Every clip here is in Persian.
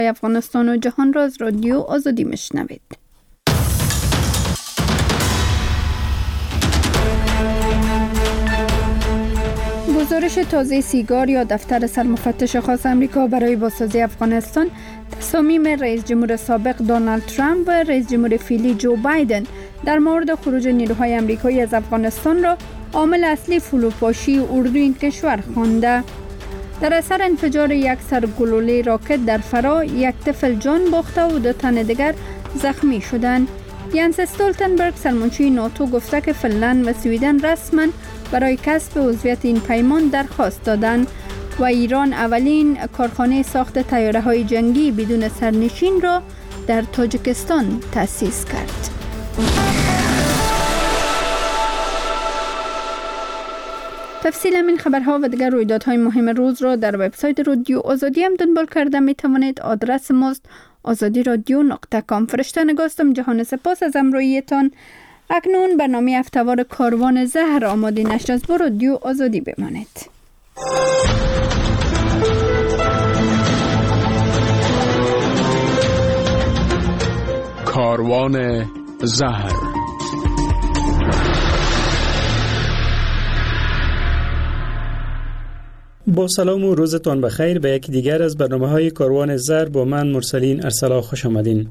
افغانستان و جهان را از رادیو آزادی میشنوید. گزارش تازه سیگار یا دفتر سرمفتش خاص امریکا برای بازسازی افغانستان تصامیم رئیس جمهور سابق دونالد ترامپ و رئیس جمهور فعلی جو بایدن در مورد خروج نیروهای امریکایی از افغانستان را عامل اصلی فروپاشی اردو این کشور خوانده. در اثر انفجار یک سرگلوله راکت در فرا، یک طفل جان باخته و 2 تن دیگر زخمی شدند. ینس استولتنبرگ سرمنشی ناتو گفته که فنلند و سویدن رسما برای کسب عضویت این پیمان درخواست دادند و ایران اولین کارخانه ساخت طیاره‌های جنگی بدون سرنشین را در تاجیکستان تأسیس کرد. تفصیل این خبرها و دیگر رویدادهای مهم روز را در وبسایت رادیو آزادی هم دنبال کرده می توانید. آدرس ماست azadiradio.com. فرشته نگاستم. جهان سپاس از همراهیتان. اکنون برنامه هفته‌وار کاروان زهر آماده نشر است. با رادیو آزادی بمانید. کاروان زهر. با سلام و روزتان بخیر به یکی دیگر از برنامه‌های کاروان زهر با من مرسلین ارسلا خوش آمدین.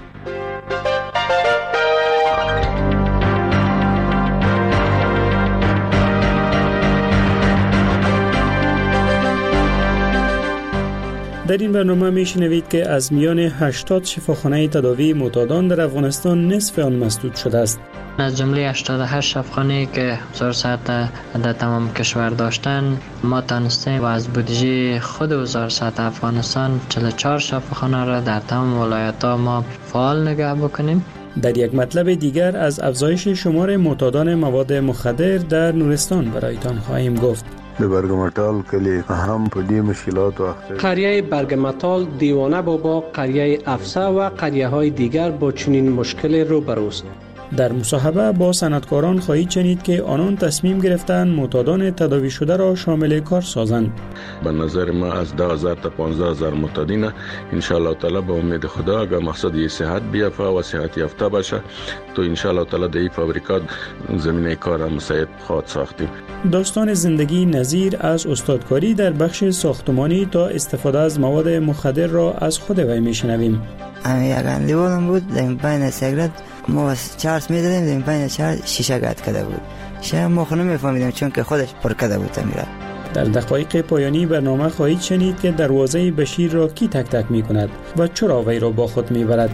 در این برنامه میشنوید که از میان 80 شفاخانه تداوی معتادان در افغانستان نصف آن مسدود شده است. از جمله 88 شفاخانه‌ای که 1000 ساعت در تمام کشور داشتن، ما تانستیم و از بودجه خود 1000 ساعت افغانستان 44 شفاخانه را در تمام ولایت‌ها ما فعال نگه بکنیم. در یک مطلب دیگر از افزایش شمار معتادان مواد مخدر در نورستان برایتان خواهیم گفت. برگمتال کلی هم په دې مشکلات وخت قریه برگمتال، دیوانه بابا، قریه افسه و قریه های دیگر با چنین مشکل روبروست. در مصاحبه با صنعتکاران خواهید شنید که آنان تصمیم گرفتند معتادان تداوی شده را شامل کار سازند. به نظر ما از 10000 تا 15000 معتادین ان شاء الله تعالی به امید خدا اگر مقصد یه صحت بیافته و صحت یافته باشه تو ان شاء الله تعالی در این فابریکات زمینه کار مساعد خواهد ساختیم. داستان زندگی نظیر از استادکاری در بخش ساختمانی تا استفاده از مواد مخدر را از خود وی میشنویم. اگر لیوان بود در بین سیگرت ما چارس میدادیم، در بین چارس شیشه قطع کرده بود. شاید ما خود نمیفهمیدیم چون که خودش پر کرده بود میره. در دقایق پایانی برنامه خواهید شنید که دروازه بشیر را کی تک تک می کند و چرا وی را با خود می برد.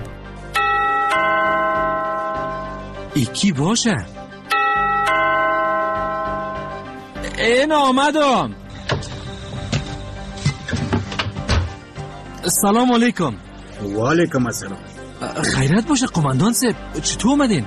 ای کی باشه؟ این آمدم. سلام علیکم. و علیکم السلام. خیرت باشه قماندان صاحب، چطور اومدین؟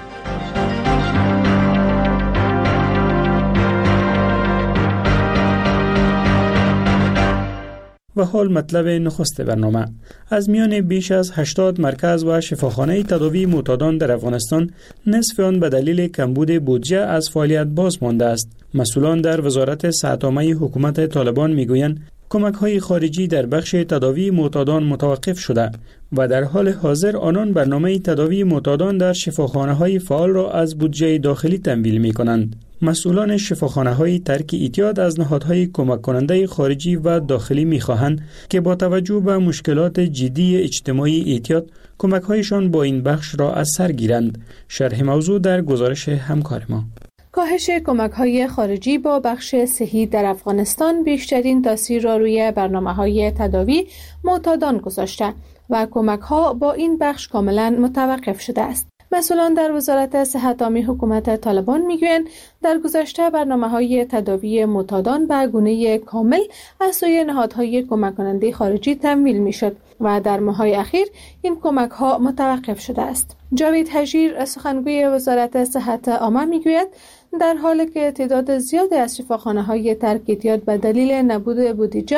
و حال مطلب نخست برنامه. از میان بیش از 80 مرکز و شفاخانه تداوی معتادان در افغانستان نصف آن به دلیل کمبود بودجه از فعالیت باز مانده است. مسئولان در وزارت صحت عامه حکومت طالبان میگویند کمک‌های خارجی در بخش تداوی معتادان متوقف شده و در حال حاضر آنان برنامه تداوی معتادان در شفاخانه‌های فعال را از بودجه داخلی تمویل می‌کنند. مسئولان شفاخانه‌های ترک اعتیاد از نهادهای کمک کننده خارجی و داخلی می‌خواهند که با توجه به مشکلات جدی اجتماعی اعتیاد کمک‌هایشان با این بخش را از سر گیرند. شرح موضوع در گزارش همکار ما. کاهش کمک‌های خارجی با بخش صحی در افغانستان بیشترین تاثیر را روی برنامه‌های تداوی معتادان گذاشته و کمک‌ها با این بخش کاملا متوقف شده است. مسئولان در وزارت صحت عامه حکومت طالبان میگویند در گذشته برنامه‌های تداوی معتادان به گونه کامل از سوی نهادهای کمک کننده خارجی تمویل میشد و در ماه‌های اخیر این کمک‌ها متوقف شده است. جاوید حجیر سخنگوی وزارت صحت عامه میگوید در حالی که تعداد زیادی از شفاخانه‌های ترک اعتیاد به دلیل نبود بودجه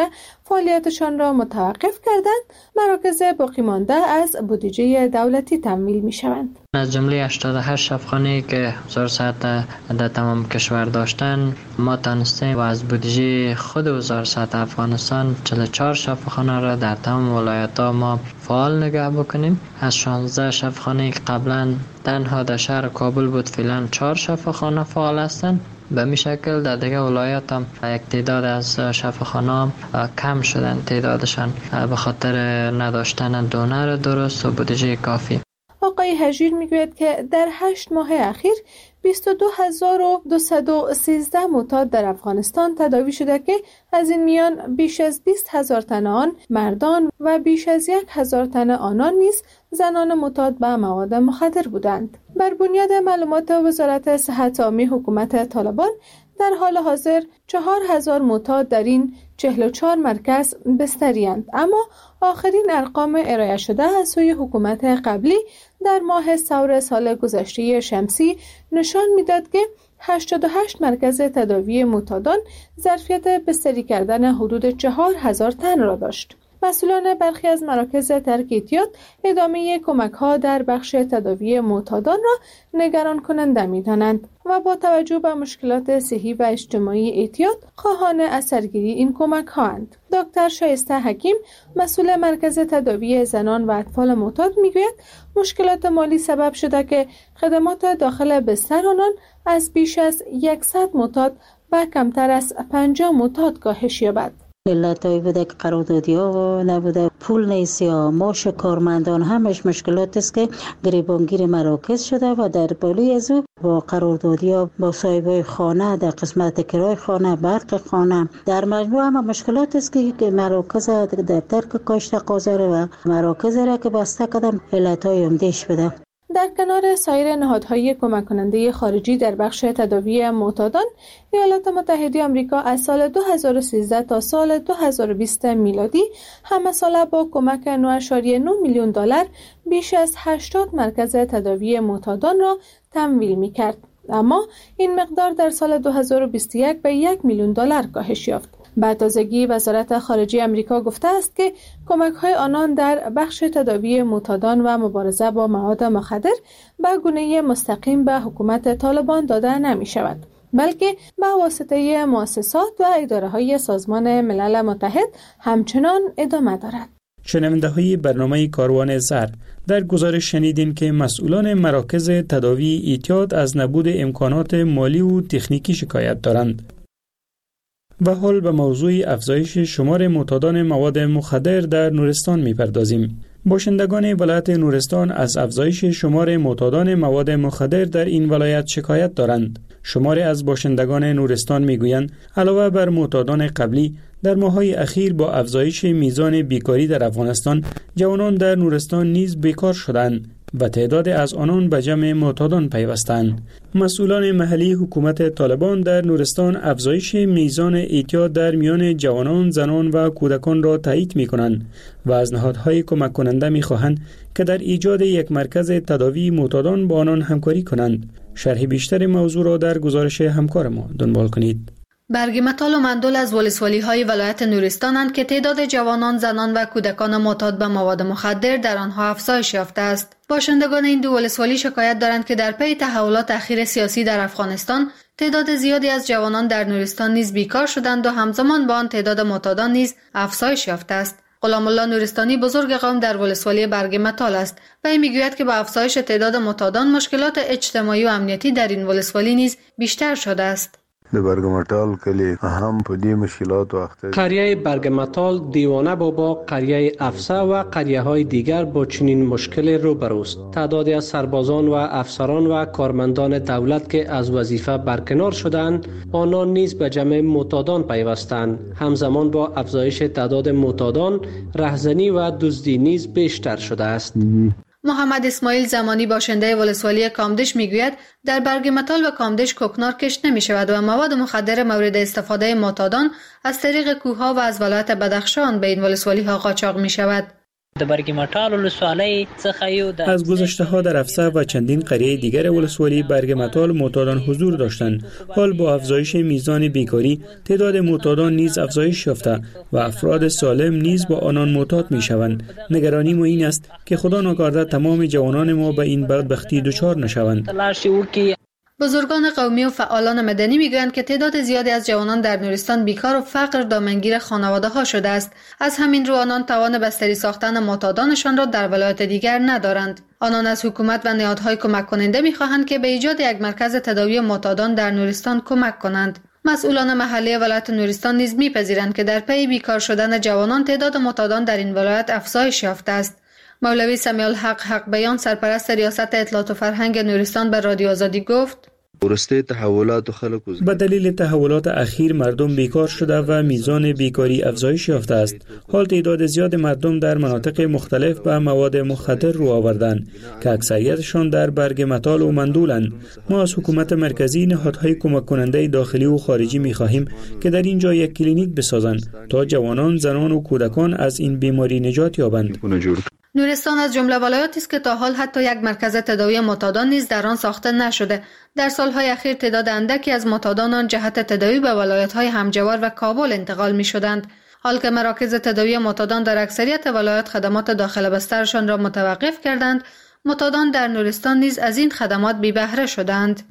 فعالیتشان را متوقف کردند، مراکز باقی مانده از بودجه دولتی تمویل می شوند. از جمله 88 شفاخانه‌ای که 1000 ساعت در تمام کشور داشتن، ما تانستیم و از بودجه خود 1000 ساعت افغانستان 44 شفاخانه را در تمام ولایت‌ها ما فعال نگه بکنیم. از 16 شفاخانه‌ای که قبلا تنها در شهر کابل بود، فعلا 4 شفاخانه فعال هستند. به می شکل در دیگه ولایت هم یک تعداد از شفاخانه کم شدن تعدادشان به خاطر نداشتن دونر درست و بودجه کافی. آقای هجیر میگوید که در 8 ماه اخیر 22213 معتاد در افغانستان تداوی شده که از این میان بیش از 20,000 تن آن مردان و بیش از 1,000 تن آنان نیز زنان معتاد به مواد مخدر بودند. بر بنیاد معلومات وزارت صحت عامه حکومت طالبان، در حال حاضر 4,000 معتاد در این 44 مرکز بستری‌اند، اما آخرین ارقام ارائه شده از سوی حکومت قبلی در ماه ثور سال گذشته شمسی نشان می‌داد که 88 مرکز تداوی معتادان ظرفیت بستری کردن حدود 4,000 تن را داشت. مسئولان برخی از مراکز ترک اعتیاد ادامه کمک‌ها در بخش تداوی معتادان را نگران کننده می‌دانند و با توجه به مشکلات صحی و اجتماعی اعتیاد خواهان از سرگیری این کمک‌هااند. دکتر شایسته حکیم، مسئول مرکز تداوی زنان و اطفال معتاد می‌گوید مشکلات مالی سبب شده که خدمات داخل بستر آنان از بیش از 100 معتاد و کمتر از 50 معتاد کاهش یابد. علتایی بوده که قراردادی ها نبوده، پول نیست یا معاش کارمندان، همش مشکلات است که گریبانگیر مراکز شده و در بالای از او با قراردادی ها با صاحبای خانه در قسمت کرای خانه، برق خانه، در مجموع هم مشکلات است که مراکز در ترک کاشت قاضر و مراکز را که بسته کردن علتای عمده‌اش بوده. در کنار سایر نهادهای کمک کننده خارجی در بخش تداوی معتادان، ایالات متحده آمریکا از سال 2013 تا سال 2020 میلادی همه ساله با کمک 9.9 میلیون دلار بیش از 80 مرکز تداوی معتادان را تمویل می‌کرد. اما این مقدار در سال 2021 به 1 میلیون دلار کاهش یافت. به تازگی وزارت خارجه آمریکا گفته است که کمک‌های آنان در بخش تداوی معتادان و مبارزه با مواد مخدر به گونه مستقیم به حکومت طالبان داده نمی‌شود، بلکه به واسطه مؤسسات و اداره‌های سازمان ملل متحد همچنان ادامه دارد. شنونده‌های برنامه کاروان زر، در گزارش شنیدین که مسئولان مراکز تداوی اعتیاد از نبود امکانات مالی و تکنیکی شکایت دارند. و حال به موضوع افزایش شمار معتادان مواد مخدر در نورستان می‌پردازیم. باشندگان ولایت نورستان از افزایش شمار معتادان مواد مخدر در این ولایت شکایت دارند. شماری از باشندگان نورستان میگویند علاوه بر معتادان قبلی، در ماه‌های اخیر با افزایش میزان بیکاری در افغانستان، جوانان در نورستان نیز بیکار شدند و تعداد از آنان به جمع معتادان پیوستند. مسئولان محلی حکومت طالبان در نورستان افزایش میزان اعتیاد در میان جوانان، زنان و کودکان را تایید می‌کنند و از نهادهای کمک کننده می‌خواهند که در ایجاد یک مرکز تداوی معتادان با آنان همکاری کنند. شرح بیشتر موضوع را در گزارش همکار ما دنبال کنید. برگمتال و مندل از ولسوالی‌های ولایت نورستانند که تعداد جوانان، زنان و کودکان معتاد به مواد مخدر در آنها افزایش یافته است. باشندگان این دو ولسوالی شکایت دارند که در پی تحولات اخیر سیاسی در افغانستان، تعداد زیادی از جوانان در نورستان نیز بیکار شدند و همزمان با آن تعداد معتادان نیز افزایش یافته است. غلام الله نورستانی بزرگ قوم در ولسوالی برگمتال است و این میگوید که با افزایش تعداد معتادان مشکلات اجتماعی و امنیتی در این ولسوالی نیز بیشتر شده است. د برگمتال کلی هم په دې مشکلات وخت قریه برگمتال، دیوانه بابا، قریه افسه و قریه های دیگر با چنین مشکل روبروست. تعدادی از سربازان و افسران و کارمندان دولت که از وظیفه برکنار شدند، آنان نیز به جمع معتادان پیوستند. همزمان با افزایش تعداد معتادان، رهزنی و دزدی نیز بیشتر شده است. محمد اسماعیل زمانی باشنده ولسوالی کامدش میگوید در برگمتال و کامدش کوکنار کشت نمی شود و مواد مخدر مورد استفاده معتادان از طریق کوهها و از ولایت بدخشان به این ولسوالی ها قاچاق می شود. از گذشته ها در افسا و چندین قریه دیگر ولسوالی برگ متال معتادان حضور داشتند. حال با افزایش میزان بیکاری تعداد معتادان نیز افزایش یافته و افراد سالم نیز با آنان معتاد می شوند. نگرانی ما این است که خدا ناکرده تمام جوانان ما به این بدبختی دچار نشوند. بزرگان قومی و فعالان مدنی میگویند که تعداد زیادی از جوانان در نورستان بیکار و فقر دامنگیر خانواده ها شده است. از همین رو آنان توان بستری ساختن معتادانشان را در ولایت دیگر ندارند. آنان از حکومت و نهادهای کمک کننده میخواهند که به ایجاد یک مرکز تداوی معتادان در نورستان کمک کنند. مسئولان محلی ولایت نورستان نیز میپذیرند که در پی بیکار شدن جوانان تعداد معتادان در این ولایت افزایش یافته است. مولوی سمیع الحق حق بیان سرپرست ریاست اطلاعات و فرهنگ نورستان به رادیو آزادی گفت: به دلیل تحولات اخیر مردم بیکار شده و میزان بیکاری افزایش یافته است. حال تعداد زیاد مردم در مناطق مختلف به مواد مخدر رو آوردند که اکثریتشان در برگ متال و مندولند. ما از حکومت مرکزی نهادهای کمک کننده داخلی و خارجی می‌خواهیم که در اینجا یک کلینیک بسازند تا جوانان، زنان و کودکان از این بیماری نجات یابند. نورستان از جمله ولایاتی است که تا حال حتی یک مرکز تداوی معتادان نیز در آن ساخته نشده. در سالهای اخیر تعداد اندکی از معتادان آن جهت تداوی به ولایت‌های همجوار و کابل انتقال می‌شدند. حال که مراکز تداوی معتادان در اکثریت ولایات خدمات داخل بسترشان را متوقف کردند، معتادان در نورستان نیز از این خدمات بی بهره شدند.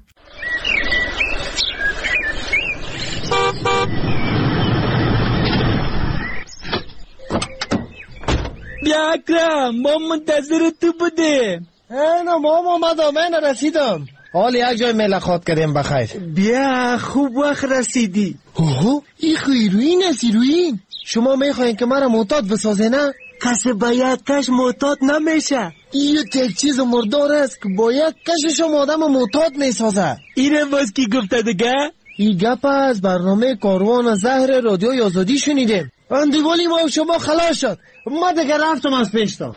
بیا اکرم، ما منتظر تو بودیم. نه ما اومدم، من رسیدم. حال یک جای ملاقات کردیم بخیر. بیا خوب وقت رسیدی. اوه این هیروین است. هیروین شما میخواین که مرا معتاد بسازه نه؟ کسی باید کش معتاد نمیشه. این یک چیز مردار است که باید کشش آدم معتاد میسازه. اینه باز کی گفته دیگه؟ این گپ از برنامه کاروان زهر رادیو آزادی شنیدیم. اندیوالی ما و شما خلاص شد. ما دیگه رفتم از پیشتا.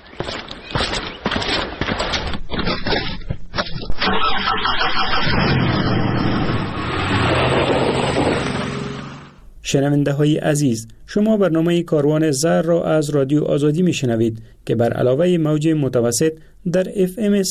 شنونده های عزیز، شما برنامه کاروان زهر را از رادیو آزادی می شنوید که بر علاوه موج متوسط در FM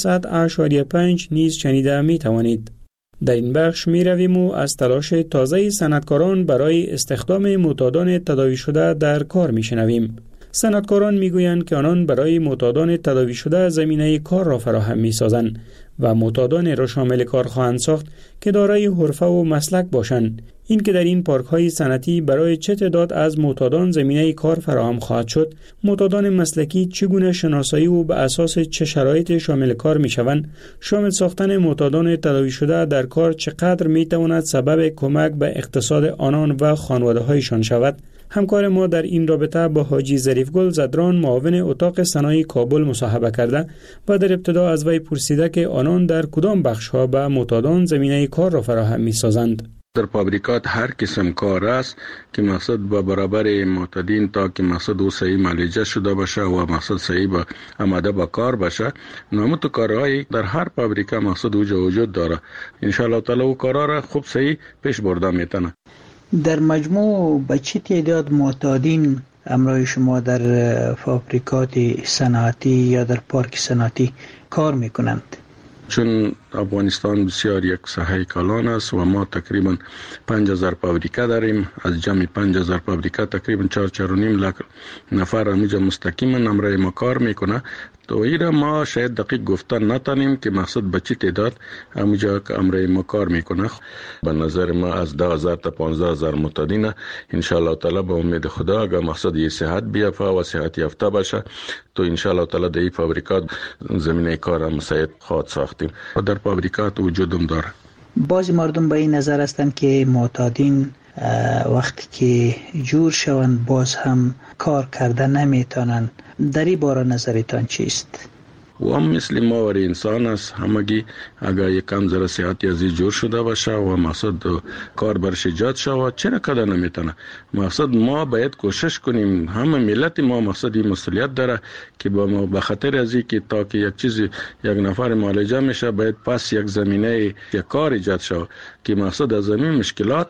100.5 نیز شنیده می توانید. در این بخش می رویم و از تلاش تازه صنعتکاران برای استخدام معتادان تداوی شده در کار می شنویم. صنعتکاران می گویند که آنان برای معتادان تداوی شده زمینه کار را فراهم می سازند و معتادان را شامل کار خواهند ساخت که دارای حرفه و مسلک باشند. این که در این پارک های صنعتی برای چه تعداد از معتادان زمینه کار فراهم خواهد شد، معتادان مسلکی چگونه شناسایی و به اساس چه شرایط شامل کار می شوند، شامل ساختن معتادان تداوی شده در کار چقدر می تواند سبب کمک به اقتصاد آنان و خانواده هایشان شود. همکار ما در این رابطه با حاجی ظریفگل زدران معاون اتاق صنایع کابل مصاحبه کرده و در ابتدا از وی پرسیده که آنان در کدام بخش‌ها به معتادان زمینه کار را فراهم می‌سازند. در فابریکات هر قسم کار است که مقصد به برابر معتادین تا که مقصد او صحیح معالجه شده باشه و مقصد صحیح به آماده به کار باشه. نامت کارهای در هر فابریکه مقصد وجود داره. ان شاء الله تعالی او کارا را خوب صحیح پیش برده میتونه. در مجموع به چه تعداد معتادین همراه شما در فابریکات صنعتی یا در پارک صنعتی کار میکنند؟ چون افغانستان بسیار یک ساحه کلان است و ما تقریبا 5000 فابریکه داریم. از جمع 5000 فابریکه تقریبا 4.5 لک نفر همونجا مستقیما همراه ما کار میکنه. تو ایره ما شاید دقیق گفتن نتانیم که مقصد به چه تعداد همونجا که همراه ما کار میکنه. به نظر ما از 10000 تا 15000 معتادین ان شاء الله تعالی به امید خدا اگر مقصد یه صحت بیافته و صحت یافته باشه تو ان شاء الله تعالی در این فابریکات زمینه کار مساعد خواهد ساختیم و در فابریکات وجودم داره. بعضی مردم به این نظر هستند که معتادین وقتی که جور شوند باز هم کار کردن نمیتونن. در این باره نظرتان چیست؟ و هم مثل ما و انسان است. همگی اگر یک کم ذره صحت یازی جور شده باشه و مقصد کار برش ایجاد شود چرا کده نمیتونه. مقصد ما باید کوشش کنیم. همه ملت ما مقصد این مسئولیت داره که با ما به خاطر از این که تا که یک چیز یک نفر معالجه میشه باید پس یک زمینه یک کار ایجاد شود که مقصد از این مشکلات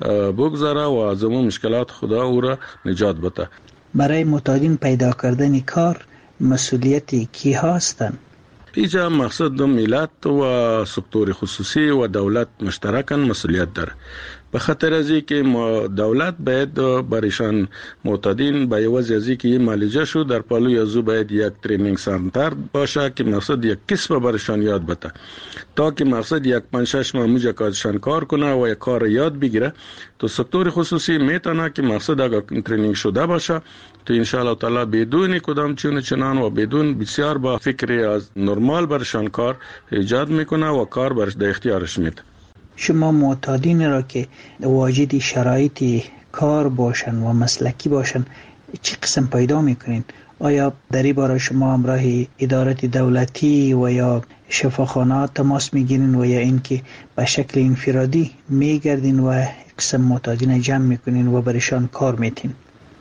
بگذره و از این مشکلات خدا او را نجات بده. برای معتادین پیدا کردن کار مسئولیت کی هستند؟ اینجا مقصد ملت و سکتور خصوصی و دولت مشترکاً مسئولیت داره. به خاطر از اینکه دولت باید برایشان معتادین به عوض از اینکه این معالجه شو در پالوی ازو باید یک ترینینگ سنتر باشه که مقصد یک کسب برایشان یاد بده تا که مقصد یک 5-6 ماه موجه کارشان کار کنه و یک کار یاد بگیره. تو سکتور خصوصی میتونه که مقصد اگر ترینینگ شده باشه تو انشاءالله تعالی بدون کدام چنان و بدون بسیار با فکر از نرمال برشان کار ایجاد میکنه و کار برش در اختیارش میده. شما معتادین را که واجد شرایط کار باشن و مسلکی باشن چه قسم پیدا میکنین؟ آیا در این باره شما همراه ادارات دولتی و یا شفاخانه تماس میگیرین و یا اینکه به شکل انفرادی میگردین و قسم معتادین جمع میکنین و برشان کار میتین؟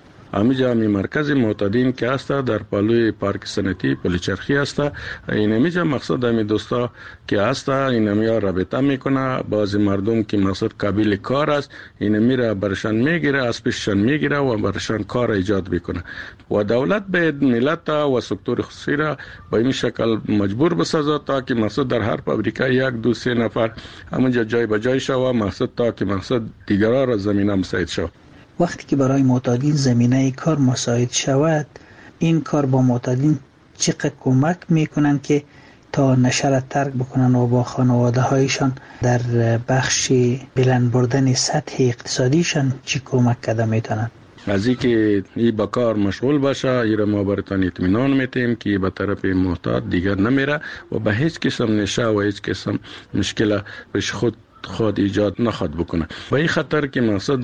امیجا می مرکز معتادین که است در پالوی پارک سنتی پلیچرخی است. اینمیجا مقصد امی دوستا که است اینمیا رابطه میکنه بعضی مردم که مقصد قابل کار است اینمی را برشان میگیره از پیششان میگیره و برشان کار ایجاد میکنه و دولت باید ملت و سکتور خصوصی را به این شکل مجبور بسازه تا که مقصد در هر فابریکه 1-2-3 نفر همونجا جای به جای شوه مقصد تا که مقصد دیگران را زمینه مساعد شود. وقتی که برای معتادین زمینه کار مساعد شود این کار با معتادین چقدر کمک میکنن که تا نشه را ترک بکنن و با خانواده هایشان در بخش بلند بردن سطح اقتصادیشان چی کمک کرده میتونن؟ از اینکه این با کار مشغول باشه ایره ما برتان اطمینان میتیم که به طرف معتاد دیگر نمیره و به هیچ قسم نشه و هیچ قسم مشکل پیش خود ایجاد نخواد بکنه. با این خطر که مقصد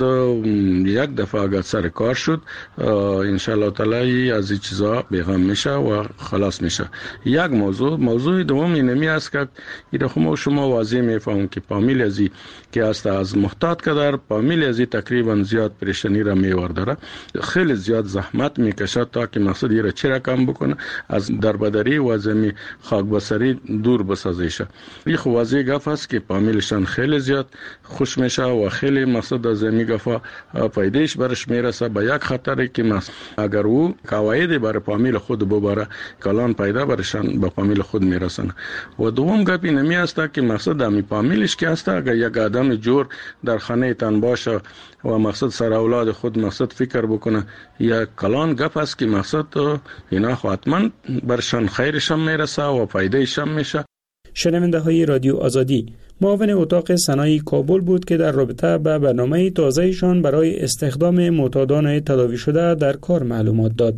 یک دفعه اگر سر کار شد انشاءالله تعالی از این چیزا بیغم میشه و خلاص میشه. یک موضوع دوم اینمی است که ایره شما واضح میفهمم که فامیل ازی که است از محتاط کدر فامیل ازی تقریبا زیاد پریشانی را میورداره خیلی زیاد زحمت میکشه تا که مقصد ایره چی را کم بکنه از دربدری و زمین خاک بسری دور بسازیشه. این واضح گفت است که فامیلشان خیلی زیاد خوش میشه و خیلی مقصد از زمین گفا فایدهش برش میرسه به یک خطری که اگر او قواعد برای فامیل خود ببره کلان پیدا برشان به فامیل خود میرسن. و دوم گپ اینمی است که مقصد امی فامیلش که است اگر یک آدم جور در خانه تن باشه و مقصد سر اولاد خود مقصد فکر بکنه یا کلان گپ است که مقصد اینا حتما برشان خیرشان میرسه و فایدهشان میشه. شنونده های رادیو آزادی، معاون اتاق صنایع کابل بود که در رابطه به برنامه تازه‌شان برای استخدام معتادان تداوی شده در کار معلومات داد.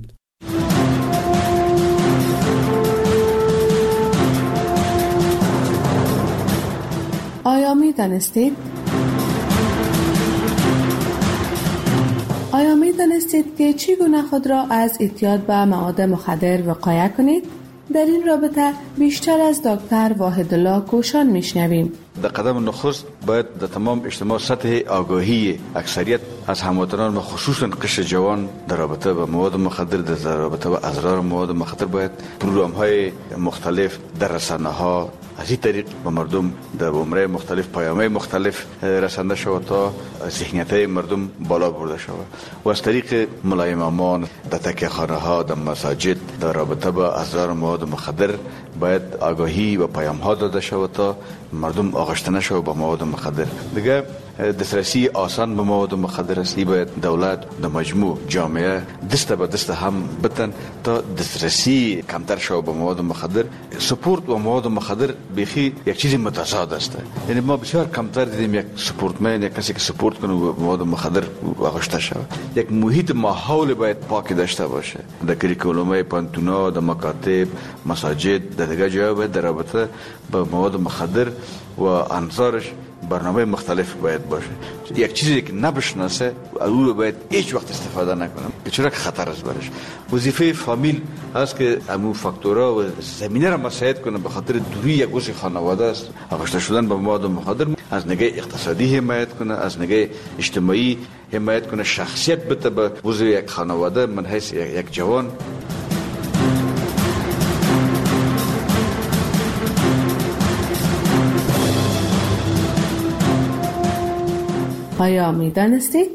آیا می دانستید که چگونه خود را از اعتیاد به مواد مخدر وقایه کنید؟ در این رابطه بیشتر از دکتر واحدالله کوشان میشنویم. در قدم نخست باید در تمام اجتماع سطح آگاهی اکثریت از هموطنان و خصوصا قشر جوان در رابطه با مواد مخدر در رابطه با اضرار مواد مخدر باید پروگرام‌های مختلف در رسانه‌ها از این طریق به مردم در عمره مختلف پیام‌های مختلف رسانده شود تا ذهنیت‌های مردم بالا برده شود و از طریق ملای امامان در تکیه‌خانه‌ها در مساجد در رابطه با اضرار مواد مخدر باید آگاهی و پیام‌ها داده شود تا مردم آغشته نشود با مواد مخدر. دیگه دسترسی آسان به مواد مخدر است. باید دولت در مجموع جامعه دست به دست هم بتن تا دسترسی کمتر شود به مواد مخدر. سپورت و مواد مخدر بیخی یک چیز متضاد است. یعنی ما بسیار کمتر دیدیم یک سپورتمن یک کسی که سپورت کنه به مواد مخدر آغشته شود. یک محیط ماحول باید پاک داشته باشه. در کریکولوم پانتونا، در مکاتب، مساجد، در دیگر جاها باید در رابطه با مواد مخدر و انظارش برنامه مختلف باید باشه. یک چیزی که نبشناسه او باید هیچ وقت استفاده نکنه که چرا خطر است برش. وظیفه فامیل است که امو فاکتورها و زمینه را مساعد کنه به خاطر دوری یک گوشه خانواده است. آغشته شدن به مواد مخدر از نگاه اقتصادی حمایت کنه، از نگاه اجتماعی حمایت کنه، شخصیت بده به عضو یک خانواده من حیث یک جوان. آیا می دانستید؟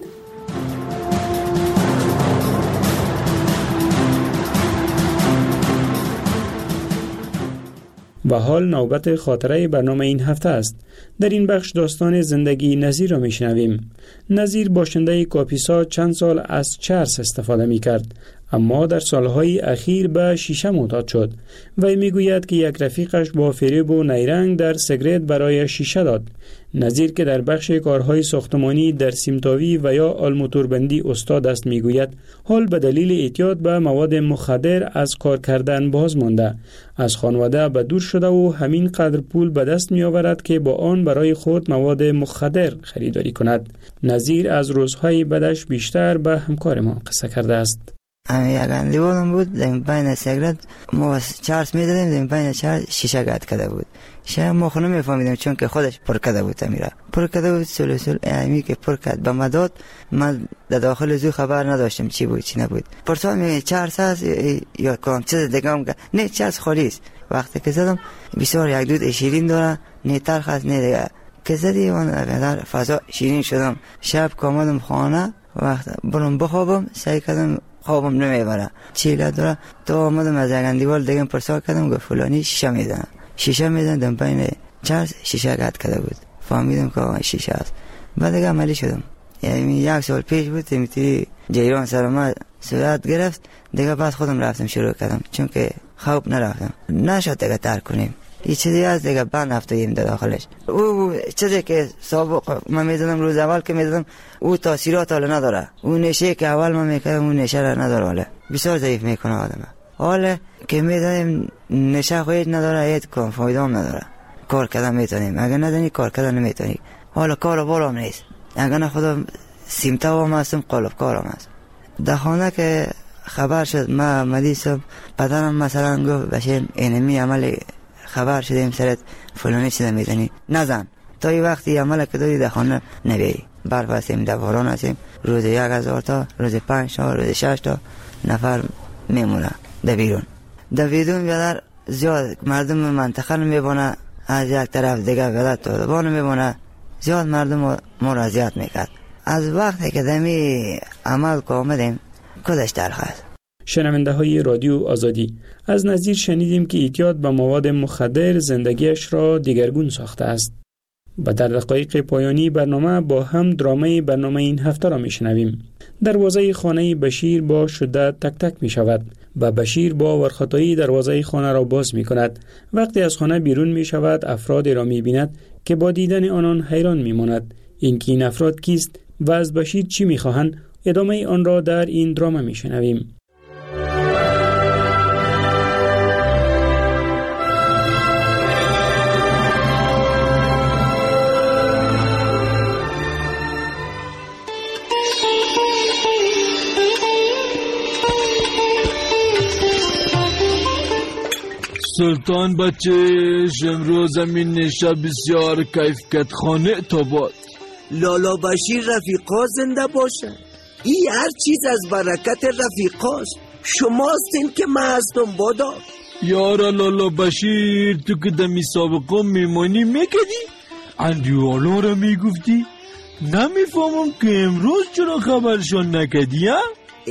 و حال نوبت خاطره برنامه این هفته است. در این بخش داستان زندگی نظیر را میشنویم. نظیر باشنده کاپیسا چند سال از چرس استفاده می کرد، اما در سالهای اخیر به شیشه معتاد شد. وی میگوید که یک رفیقش با فریب و نیرنگ در سیگرت برای شیشه داد. نظیر که در بخش کارهای ساختمانی در سیمتاوی و یا آلموتوربندی استاد است میگوید حال به دلیل اعتیاد به مواد مخدر از کار کردن باز مانده، از خانواده به دور شده و همین قدر پول به دست می آورد که با آن برای خود مواد مخدر خریداری کند. نظیر از روزهای بدش بیشتر به همکار ما قصه کرده است. یک اندیوالم بود در بین سیگرت ما چرس میدادیم، در بین چرس شیشه قطع کرده بود. شاید ما خود نمیفهمیدیم چون که خودش پر کرده بود. امیره پر کرده بود سلسل امی که پر کرد به مداد من در داخل زو خبر نداشتم چی بود چی نبود. پرسان می چرس هست یا کام چیز دیگه هم که نه چرس خالی است. وقتی که زدم بسیار یک دود شیرین داره، نه تلخ است نه دیگه. که زدی من در فضا شیرین شدم. شب کامدم خانه وقت برم بخوابم سعی کردم خوابم نمیبره. چیله داره تو آمدم از یک اندیوال دیگه پرسان کردم گفت فلانی شیشه میزنه در بین چرس شیشه قطع کرده بود. فهمیدم که شیشه است. بعد دیگه عملی شدم. یعنی یک سال پیش بود میتونی جیران سر ما صورت گرفت دیگه بعد خودم رفتم شروع کردم چون که خواب نرفتم. نشد دیگه ترک کنیم. یه چیزی از دیگه بند هفتهیم در داخلش. او چیزی که سابق من میدونم روز اول که میدونم او تاثیرات حالا نداره. او نشه که اول من میکردم اون نشه را نداره. حالا بسیار ضعیف میکنه آدم. حالا که میدونیم نشه خواهید نداره هیچ کن فایده هم نداره. کار کردن میتونیم اگر ندانی کار کردن نمیتونی. حالا کار بالام نیست. اگر نه خدا سیمتا هم هستم قالب کارم هست. در خانه که خبر شد ما مدیسم بدنم مثلا گفت بشیم اینمی عمل خبر شدیم سرت فلانی چیزا میزنی نزن تا این وقتی عمل که داری در خانه نبیایی. برف هستیم دواران هستیم روز 1000 تا روز 5 تا روز 6 تا نفر میمونه در بیرون بیادر زیاد مردم منطقه نمیبونه از یک طرف دیگه بیادر طالبان میبونه زیاد مردم ما را اذیت میکرد. از وقتی که دمی عمل که آمدیم کدش تلخ است. شنونده های رادیو آزادی، از نظیر شنیدیم که اعتیاد به مواد مخدر زندگیش را دیگرگون ساخته است. و در دقایق پایانی برنامه با هم درامه برنامه این هفته را میشنویم. دروازه خانه بشیر با شدت تک تک می شود و بشیر با ورخطایی دروازه خانه را باز می کند. وقتی از خانه بیرون می شود افرادی را می بیند که با دیدن آنان حیران می ماند. اینکه این افراد کیست و از بشیر چی می خواهند ادامه آن را در این درامه می شنویم. سلطان بچه امروز زمین نشه بسیار کیف کت خانه تا باد. لالا بشیر رفیقا زنده باشن. این هر چیز از برکت رفیقاست. شماستین که من هستم بادا. یارا لالا بشیر تو که دمی سابقا میمانی میکدی اندیوالا را میگفتی نمیفهمم که امروز چرا خبرشان نکدی ها؟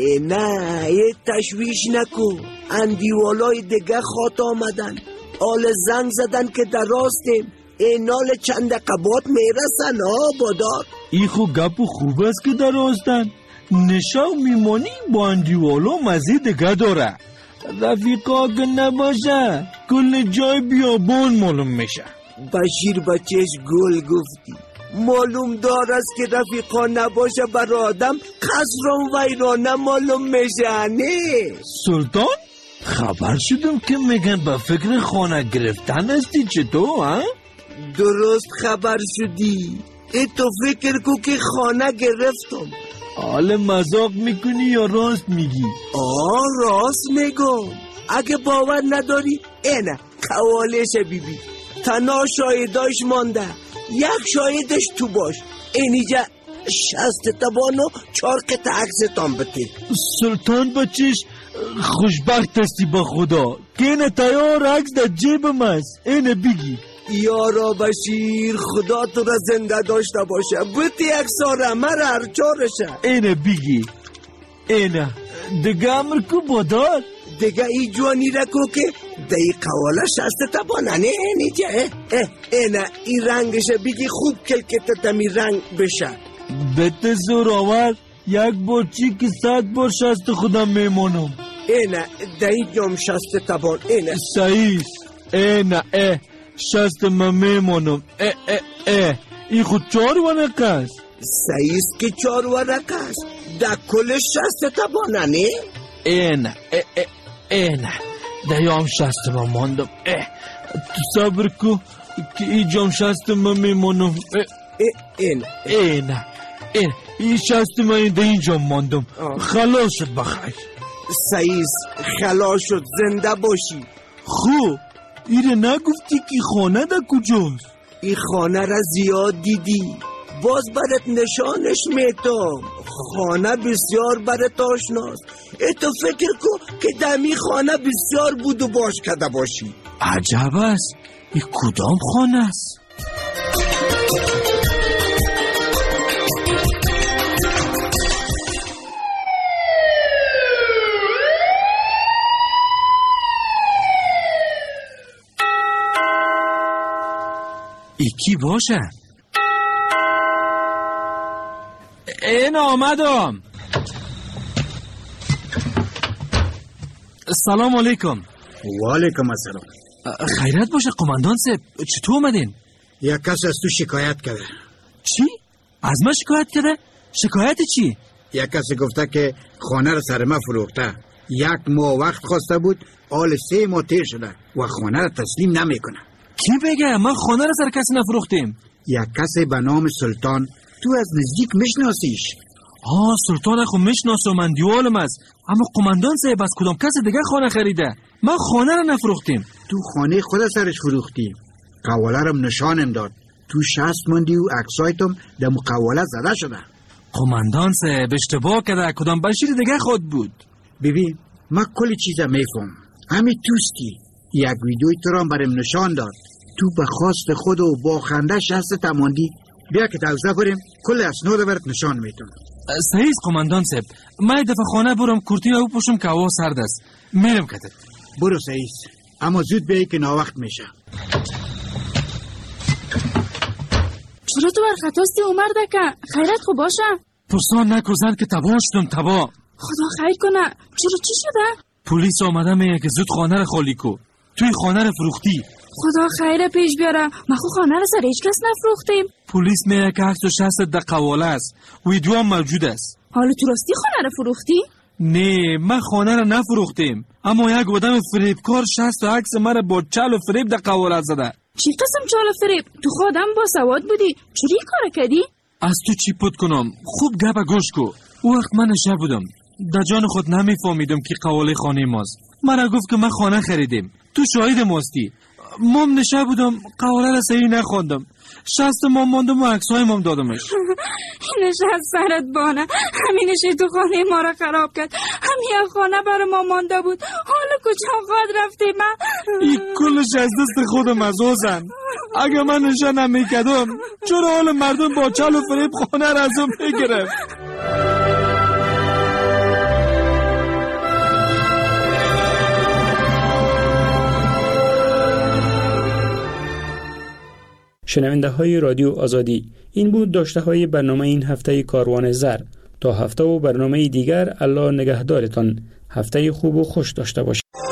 نه یه تشویش نکن. اندیوالای دیگه خاط آمدن آل زنگ زدن که در راستیم اینال چند قبات میرسن بادار. ای خو گپ خوب است که در راستن نشاو میمانی با اندیوالا مزه دیگه داره. رفیقا که نباشه کل جای بیابان معلوم میشه. بشیر بچهش گل گفتی. معلوم دار است که رفیقا نباشه بر آدم قصر و ویرانه معلوم میشه. نه سلطان خبر شدم که میگن به فکر خانه گرفتن هستی. چطور ها؟ درست خبر شدی. ای تو فکر کو که خانه گرفتم. حال مذاق میکنی یا راست میگی؟ راست میگم. اگه باور نداری اینه قوالش بیبی تنها شاهداش مانده. یک شاهدش تو باش. اینجا 60 تبانو 4 قطع عکستان بتید. سلطان بچش خوشبخت هستی با خدا که اینه تیار عکس در جیبم است. اینه بگی. یارا بشیر خدا تو را زنده داشته باشه. بتی اکساره مرا هرچارشه. اینه بگی. اینه دیگه امر کو بادار دیگه ای جوانی رکو که دی قواله شست تبانه اینجا اینا این رنگش بگی خوب که تمی رنگ بشه. بته زوراور یک بچی که 100 بار شست خودم میمونم. اینا دی جام شست تبان اینا سعیس اینا شست من میمونم. این خود 4 ورقه است. سعیس که 4 ورقه است در کل شست تبانه نه؟ اینا دیام شست من ماندم. تو صبر کو که ای جام شست من میمونم. اینا این شست من در اینجا ماندم. خلاص شد بخیر. سعیس خلاص شد زنده باشی. خوب ایره نگفتی که خانه در کجاست؟ این خانه را زیاد دیدی باز برات نشانش میتم. خانه بسیار برات آشناست. تو فکر کو که دمی خانه بسیار بود و باش کده باشی. عجب است. این کدام خانه است؟ ای کی باشه؟ این آمدم. سلام علیکم. و علیکم السلام. خیرت باشه قماندان صاحب، چطور اومدین؟ یک کس از تو شکایت کرده. چی؟ از من شکایت کرده؟ شکایت چی؟ یک کسی گفته که خانه را سر ما فروخته. 1 ماه وقت خواسته بود، حال 3 ماه تیر شده و خانه را تسلیم نمیکنه. کی بگه؟ من خانه را سر کسی نفروختیم. یک کسی به نام سلطان، تو از نزدیک میشناسیش؟ سلطان خو میشناسم، من دیوالم است. اما قماندان صاحب از کدام کس دیگه خانه خریده؟ من خانه را نفروختیم. تو خانه خود سرش فروختی. قواله را نشانم داد. تو 60 مندی و عکسایتم در مقواله زده شده. قماندان صاحب اشتباه کرده، کدام بشیر دیگه خود بود. ببین من کلی چیزا میفهم. همین توستی. یک ویدیوی تو را برام نشان داد. تو به خواست خود و با خنده 60 تماندی. بیا که توزه بریم کل اسناد برات نشان میتونم. صحیح قماندان صاحب، من دفعه خانه برم کورتین او پوشم که هوا سرد است. میرم کتر. برو صحیح، اما زود بیایی که ناوقت میشه. چرا تو برخطاستی عمر دکه؟ خیرت خوب باشه؟ پرسان نکوزن که تباه شدم تباه. خدا خیر کنه. چرا چی شده؟ پلیس آمده میگه که زود خانه رو خالی کو. توی خانه رو فروختی. خدا خیر پیش بیاره. ما خو خانه رو سر هیچ کس نفروختیم. پلیس میگه که 160 در قواله است. ویدیو هم موجود است. حالا تو راستی خانه رو فروختی؟ نه من خانه رو نفروختیم، اما یک آدم فریبکار 60 عکس مرا با چال و فریب در قواله زده. چی قسم چال و فریب؟ تو خودم با سواد بودی، چوری کار کردی؟ از تو چی پد کنم؟ خوب گپ گوش کو. او وقت من نشه بودم، در جان خود نمیفهمیدم که قواله خانه ماست. مرا گفت که من خانه خریدیم، تو شاهد ماستی. مام نشه بودم، قواله را صحیح نخوندم. 60 مام ماندم و عکسای مام دادمش. اینش از سرت بانه، همینش تو خانه ما را خراب کرد. همین خانه برای ما مانده بود، حالا کجا خواهد رفتیم؟ این کلش از دست خودم از اوزن. اگه من نشه نمیکدم چرا حال مردم با چال و فریب خانه را ازم بگرفت؟ شنونده های رادیو آزادی، این بود داشته های برنامه این هفته کاروان زر. تا هفته و برنامه دیگر الله نگهدارتان. هفته خوب و خوش داشته باشید.